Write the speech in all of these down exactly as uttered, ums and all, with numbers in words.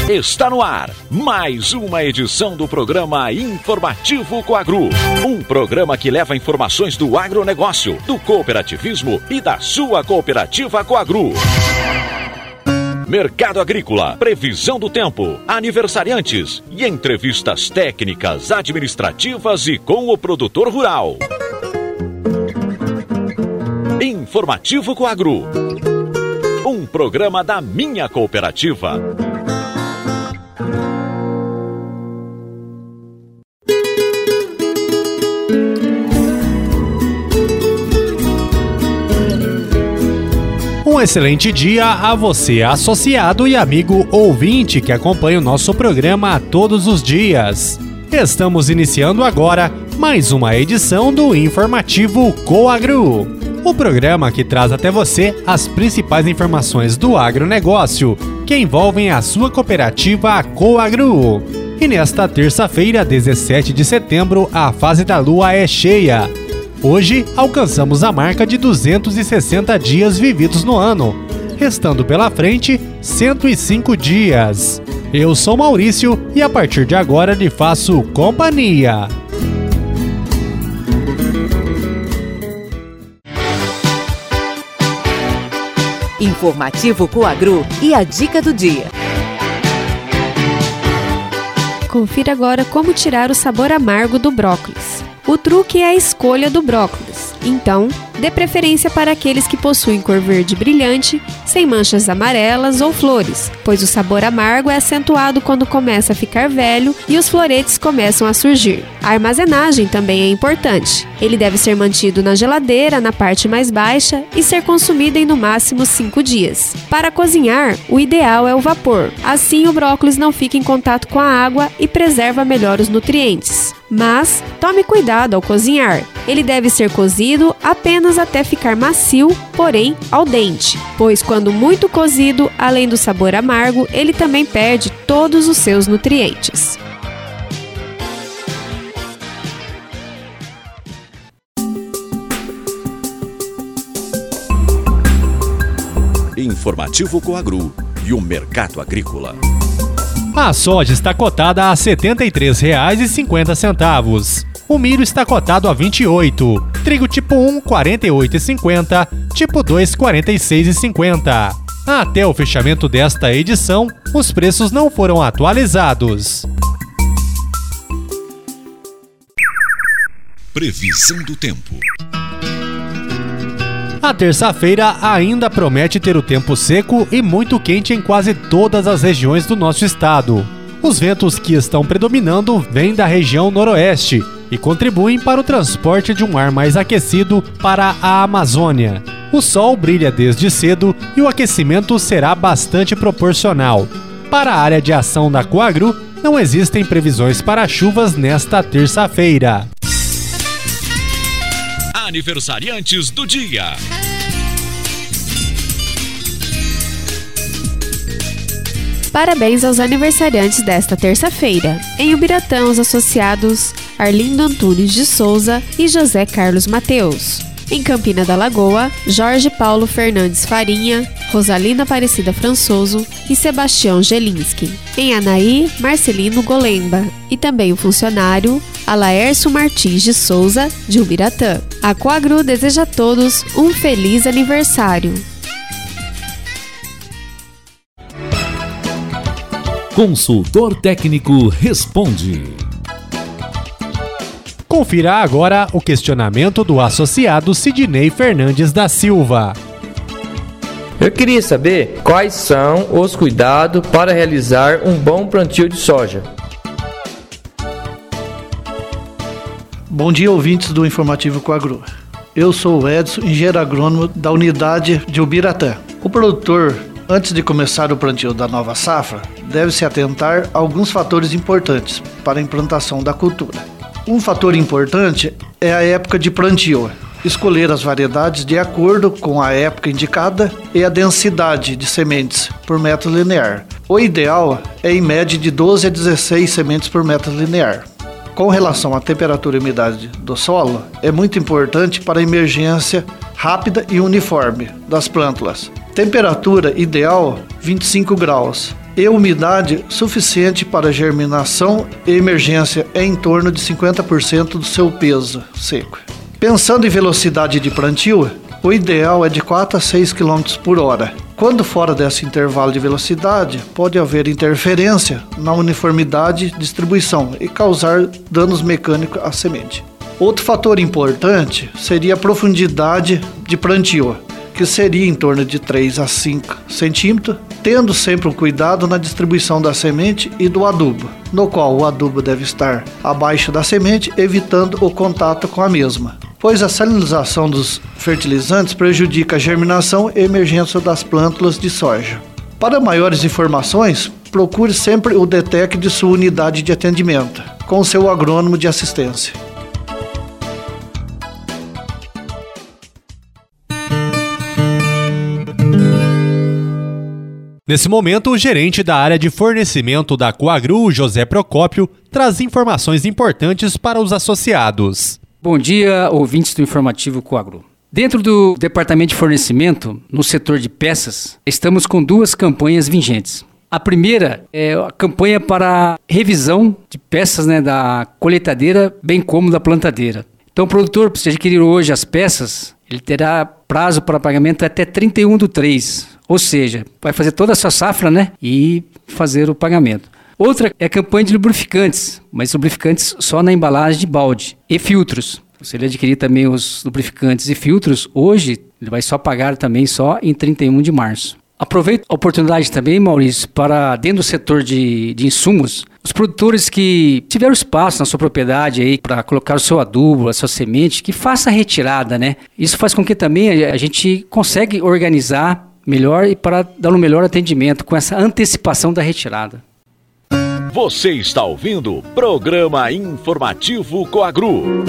Está no ar mais uma edição do programa Informativo Coagro. Um programa que leva informações do agronegócio, do cooperativismo e da sua cooperativa Coagro. Mercado agrícola, previsão do tempo, aniversariantes e entrevistas técnicas, administrativas e com o produtor rural. Informativo Coagro. Um programa da minha cooperativa. Um excelente dia a você, associado e amigo ouvinte que acompanha o nosso programa todos os dias. Estamos iniciando agora mais uma edição do Informativo Coagro, o programa que traz até você as principais informações do agronegócio que envolvem a sua cooperativa Coagro. E nesta terça-feira, dezessete de setembro, a fase da lua é cheia. Hoje, alcançamos a marca de duzentos e sessenta dias vividos no ano, restando pela frente cento e cinco dias. Eu sou Maurício e a partir de agora lhe faço companhia. Informativo Coagro e a dica do dia. Confira agora como tirar o sabor amargo do brócolis. O truque é a escolha do brócolis. Então, dê preferência para aqueles que possuem cor verde brilhante, sem manchas amarelas ou flores, pois o sabor amargo é acentuado quando começa a ficar velho e os floretes começam a surgir. A armazenagem também é importante. Ele deve ser mantido na geladeira, na parte mais baixa, e ser consumido em no máximo cinco dias. Para cozinhar, o ideal é o vapor. Assim, o brócolis não fica em contato com a água e preserva melhor os nutrientes. Mas, tome cuidado ao cozinhar. Ele deve ser cozido apenas até ficar macio, porém al dente, pois quando muito cozido, além do sabor amargo, ele também perde todos os seus nutrientes. Informativo Coagro e o mercado agrícola. A soja está cotada a setenta e três reais e cinquenta centavos. O milho está cotado a vinte e oito reais. Trigo tipo um, quarenta e oito reais e cinquenta centavos. Tipo dois, quarenta e seis reais e cinquenta centavos. Até o fechamento desta edição, os preços não foram atualizados. Previsão do tempo. A terça-feira ainda promete ter o tempo seco e muito quente em quase todas as regiões do nosso estado. Os ventos que estão predominando vêm da região noroeste e contribuem para o transporte de um ar mais aquecido para a Amazônia. O sol brilha desde cedo e o aquecimento será bastante proporcional. Para a área de ação da Coagro, não existem previsões para chuvas nesta terça-feira. Aniversariantes do dia. Parabéns aos aniversariantes desta terça-feira. Em Ubiratã, os associados Arlindo Antunes de Souza e José Carlos Mateus. Em Campina da Lagoa, Jorge Paulo Fernandes Farinha, Rosalina Aparecida Françoso e Sebastião Gelinski. Em Anaí, Marcelino Golemba e também o funcionário Alaércio Martins de Souza, de Ubiratã. A Coagro deseja a todos um feliz aniversário. Consultor Técnico Responde. Confira agora o questionamento do associado Sidney Fernandes da Silva. Eu queria saber quais são os cuidados para realizar um bom plantio de soja. Bom dia, ouvintes do Informativo Coagro. Eu sou o Edson, engenheiro agrônomo da unidade de Ubiratã. O produtor, antes de começar o plantio da nova safra, deve se atentar a alguns fatores importantes para a implantação da cultura. Um fator importante é a época de plantio. Escolher as variedades de acordo com a época indicada e a densidade de sementes por metro linear. O ideal é em média de doze a dezesseis sementes por metro linear. Com relação à temperatura e umidade do solo, é muito importante para a emergência rápida e uniforme das plântulas. Temperatura ideal vinte e cinco graus e umidade suficiente para germinação e emergência é em torno de cinquenta por cento do seu peso seco. Pensando em velocidade de plantio, o ideal é de quatro a seis quilômetros por hora. Quando fora desse intervalo de velocidade, pode haver interferência na uniformidade de distribuição e causar danos mecânicos à semente. Outro fator importante seria a profundidade de plantio, que seria em torno de três a cinco centímetros, tendo sempre um cuidado na distribuição da semente e do adubo, no qual o adubo deve estar abaixo da semente, evitando o contato com a mesma, pois a salinização dos fertilizantes prejudica a germinação e emergência das plântulas de soja. Para maiores informações, procure sempre o DETEC de sua unidade de atendimento, com seu agrônomo de assistência. Nesse momento, o gerente da área de fornecimento da Coagro, José Procópio, traz informações importantes para os associados. Bom dia, ouvintes do Informativo Coagro. Dentro do departamento de fornecimento, no setor de peças, estamos com duas campanhas vigentes. A primeira é a campanha para revisão de peças, né, da colheitadeira, bem como da plantadeira. Então, o produtor, se adquirir hoje as peças, ele terá prazo para pagamento até trinta e um do três. Ou seja, vai fazer toda a sua safra, né? E fazer o pagamento. Outra é a campanha de lubrificantes, mas lubrificantes só na embalagem de balde. E filtros. Se ele adquirir também os lubrificantes e filtros, hoje ele vai só pagar também só em trinta e um de março. Aproveito a oportunidade também, Maurício, para dentro do setor de, de insumos, os produtores que tiveram espaço na sua propriedade aí para colocar o seu adubo, a sua semente, que faça a retirada, né? Isso faz com que também a, a gente consiga organizar melhor e para dar um melhor atendimento com essa antecipação da retirada. Você está ouvindo o Programa Informativo Coagro.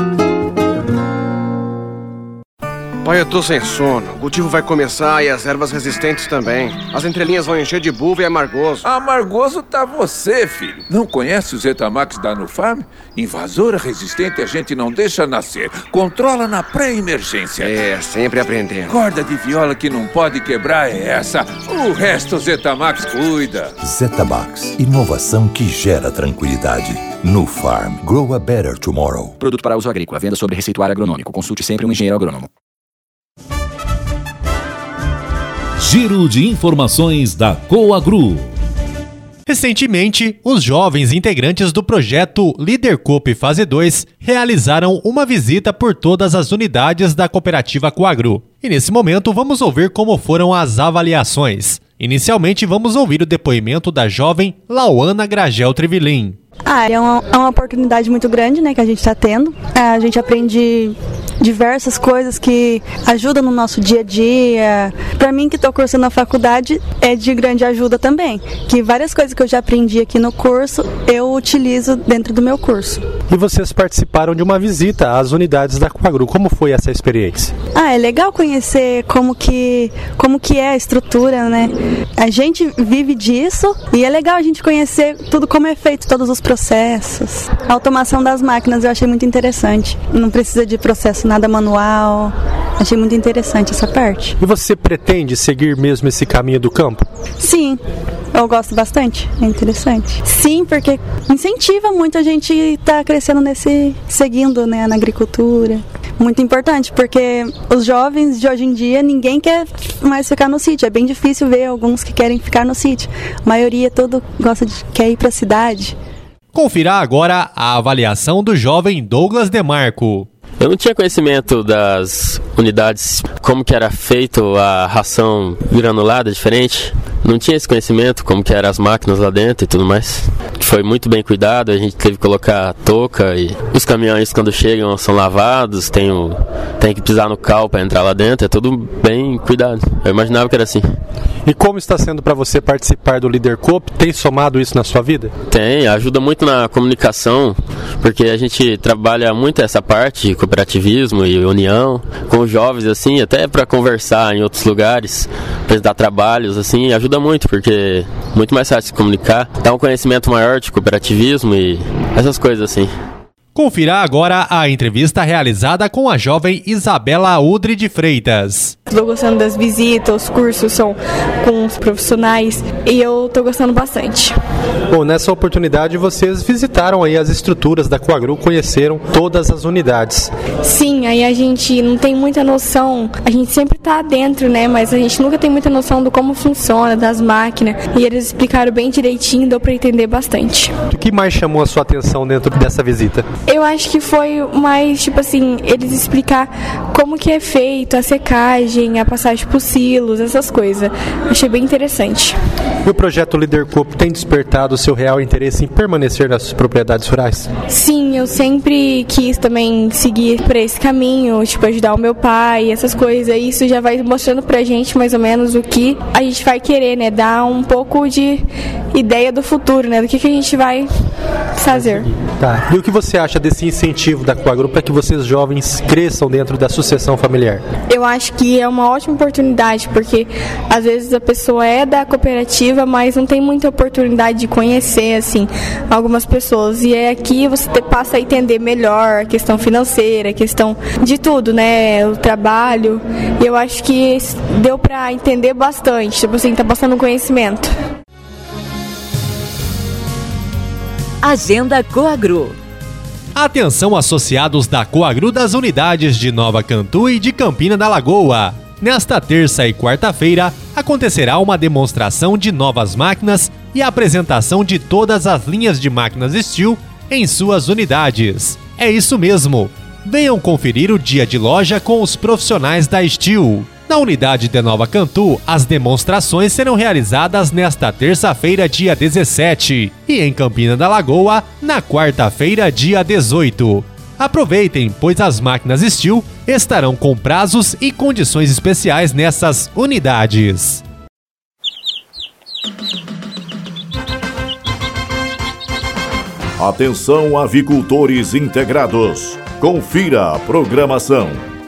Pai, eu tô sem sono. O cultivo vai começar e as ervas resistentes também. As entrelinhas vão encher de bulva e amargoso. Amargoso tá você, filho. Não conhece o Zetamax da Nufarm? Invasora resistente a gente não deixa nascer. Controla na pré-emergência. É, sempre aprendendo. Corda de viola que não pode quebrar é essa. O resto o Zetamax cuida. Zetamax, inovação que gera tranquilidade. Nufarm, grow a better tomorrow. Produto para uso agrícola, venda sobre receituário agronômico. Consulte sempre um engenheiro agrônomo. Giro de informações da Coagro. Recentemente, os jovens integrantes do projeto Líder Coop Fase dois realizaram uma visita por todas as unidades da cooperativa Coagro. E nesse momento vamos ouvir como foram as avaliações. Inicialmente vamos ouvir o depoimento da jovem Lauana Gragel Trevilin. Ah, é uma, é uma oportunidade muito grande, né, que a gente está tendo. É, a gente aprende diversas coisas que ajudam no nosso dia a dia. Para mim, que estou cursando a faculdade, é de grande ajuda também. Que várias coisas que eu já aprendi aqui no curso, eu utilizo dentro do meu curso. E vocês participaram de uma visita às unidades da Coagro. Como foi essa experiência? Ah, é legal conhecer como que, como que é a estrutura, né? A gente vive disso e é legal a gente conhecer tudo como é feito, todos os processos. A automação das máquinas eu achei muito interessante. Não precisa de processo nada manual. Achei muito interessante essa parte. E você pretende seguir mesmo esse caminho do campo? Sim, eu gosto bastante. É interessante. Sim, porque incentiva muito a gente estar tá crescendo nesse, seguindo, né, na agricultura. Muito importante, porque os jovens de hoje em dia, ninguém quer mais ficar no sítio. É bem difícil ver alguns que querem ficar no sítio. A maioria todo gosta de quer ir para a cidade. Confira agora a avaliação do jovem Douglas Demarco. Eu não tinha conhecimento das unidades, como que era feito a ração granulada diferente. Não tinha esse conhecimento, como que eram as máquinas lá dentro e tudo mais. Foi muito bem cuidado, a gente teve que colocar touca e os caminhões quando chegam são lavados, tem, o, tem que pisar no cal para entrar lá dentro, é tudo bem cuidado. Eu imaginava que era assim. E como está sendo para você participar do Líder Coop? Tem somado isso na sua vida? Tem, ajuda muito na comunicação, porque a gente trabalha muito essa parte de cooperativismo e união com os jovens, assim, até para conversar em outros lugares, apresentar trabalhos, assim, ajuda muito, porque muito mais fácil se comunicar, dá um conhecimento maior de cooperativismo e essas coisas assim. Confira agora a entrevista realizada com a jovem Isabela Udre de Freitas. Estou gostando das visitas, os cursos são com os profissionais e eu estou gostando bastante. Bom, nessa oportunidade vocês visitaram aí as estruturas da Coagru, conheceram todas as unidades. Sim, aí a gente não tem muita noção, a gente sempre está dentro, né, mas a gente nunca tem muita noção do como funciona, das máquinas, e eles explicaram bem direitinho, deu para entender bastante. O que mais chamou a sua atenção dentro dessa visita? Eu acho que foi mais, tipo assim, eles explicar como que é feito a secagem, a passagem por silos, essas coisas. Achei bem interessante. E o projeto Líder Coop tem despertado o seu real interesse em permanecer nas propriedades rurais? Sim, eu sempre quis também seguir por esse caminho, tipo, ajudar o meu pai, essas coisas. Isso já vai mostrando pra gente mais ou menos o que a gente vai querer, né? Dar um pouco de ideia do futuro, né? Do que, que a gente vai fazer. Tá. E o que você acha desse incentivo da Coagru para que vocês jovens cresçam dentro da sucessão familiar? Eu acho que é uma ótima oportunidade, porque às vezes a pessoa é da cooperativa, mas não tem muita oportunidade de conhecer, assim, algumas pessoas. E é aqui você passa a entender melhor a questão financeira, a questão de tudo, né? O trabalho. E eu acho que deu para entender bastante, tipo assim, tá passando conhecimento. Agenda Coagru. Atenção associados da Coagru das unidades de Nova Cantu e de Campina da Lagoa. Nesta terça e quarta-feira acontecerá uma demonstração de novas máquinas e a apresentação de todas as linhas de máquinas Steel em suas unidades. É isso mesmo. Venham conferir o dia de loja com os profissionais da Steel. Na unidade de Nova Cantu, as demonstrações serão realizadas nesta terça-feira, dia dezessete, e em Campina da Lagoa, na quarta-feira, dia dezoito. Aproveitem, pois as máquinas Steel estarão com prazos e condições especiais nessas unidades. Atenção, avicultores integrados. Confira a programação.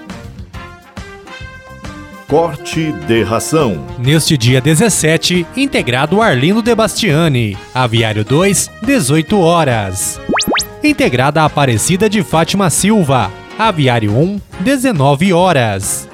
Corte de ração. Neste dia dezessete, integrado Arlindo de Bastiani, Aviário dois, dezoito horas. Integrada a Aparecida de Fátima Silva, Aviário um, dezenove horas.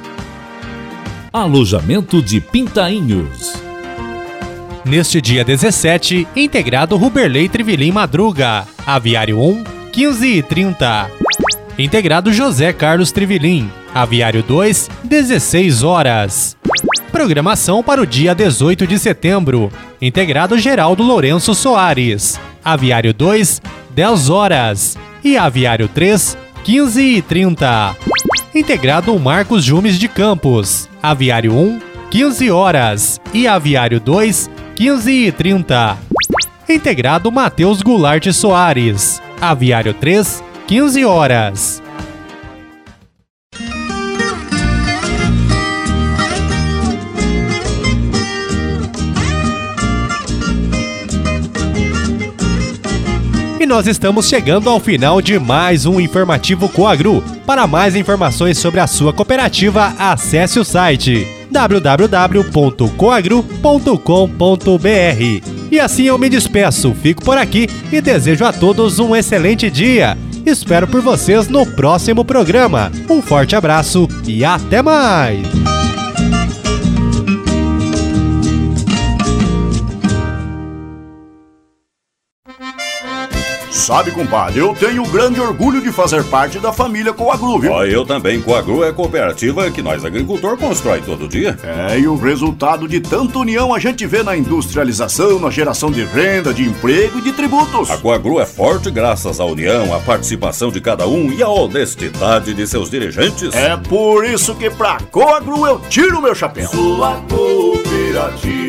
Alojamento de Pintainhos. Neste dia dezessete, integrado Ruberley Trivilim Madruga, Aviário um, quinze e trinta. Integrado José Carlos Trivilim, Aviário dois, dezesseis horas. Programação para o dia dezoito de setembro. Integrado Geraldo Lourenço Soares, Aviário dois, dez horas. E Aviário três, quinze e trinta. Integrado Marcos Jumes de Campos, Aviário um, quinze horas. E Aviário dois, quinze e trinta. Integrado Matheus Goulart Soares, Aviário três, quinze horas. E nós estamos chegando ao final de mais um Informativo Coagru. Para mais informações sobre a sua cooperativa, acesse o site w w w ponto coagru ponto com ponto b r. E assim eu me despeço, fico por aqui e desejo a todos um excelente dia. Espero por vocês no próximo programa. Um forte abraço e até mais! Sabe, compadre, eu tenho grande orgulho de fazer parte da família Coagru, viu? Ó, eu também. Coagru é a cooperativa que nós, agricultor, constrói todo dia. É, e o resultado de tanta união a gente vê na industrialização, na geração de renda, de emprego e de tributos. A Coagru é forte graças à união, à participação de cada um e à honestidade de seus dirigentes. É por isso que pra Coagru eu tiro meu chapéu. Sua cooperativa